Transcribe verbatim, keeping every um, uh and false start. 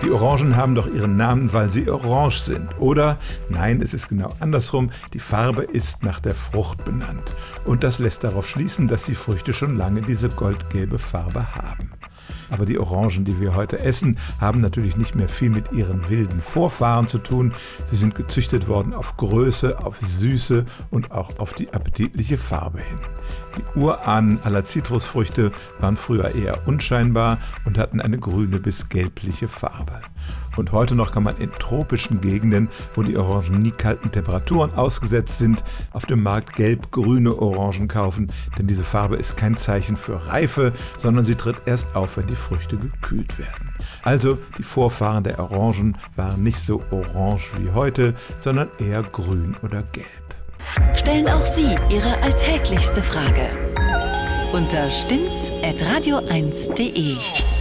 Die Orangen haben doch ihren Namen, weil sie orange sind. Oder, nein, es ist genau andersrum, die Farbe ist nach der Frucht benannt. Und das lässt darauf schließen, dass die Früchte schon lange diese goldgelbe Farbe haben. Aber die Orangen, die wir heute essen, haben natürlich nicht mehr viel mit ihren wilden Vorfahren zu tun. Sie sind gezüchtet worden auf Größe, auf Süße und auch auf die appetitliche Farbe hin. Die Urahnen aller Zitrusfrüchte waren früher eher unscheinbar und hatten eine grüne bis gelbliche Farbe. Und heute noch kann man in tropischen Gegenden, wo die Orangen nie kalten Temperaturen ausgesetzt sind, auf dem Markt gelb-grüne Orangen kaufen, denn diese Farbe ist kein Zeichen für Reife, sondern sie tritt erst auf, wenn die Früchte gekühlt werden. Also die Vorfahren der Orangen waren nicht so orange wie heute, sondern eher grün oder gelb. Stellen auch Sie Ihre alltäglichste Frage unter stimmt's at radio eins punkt de.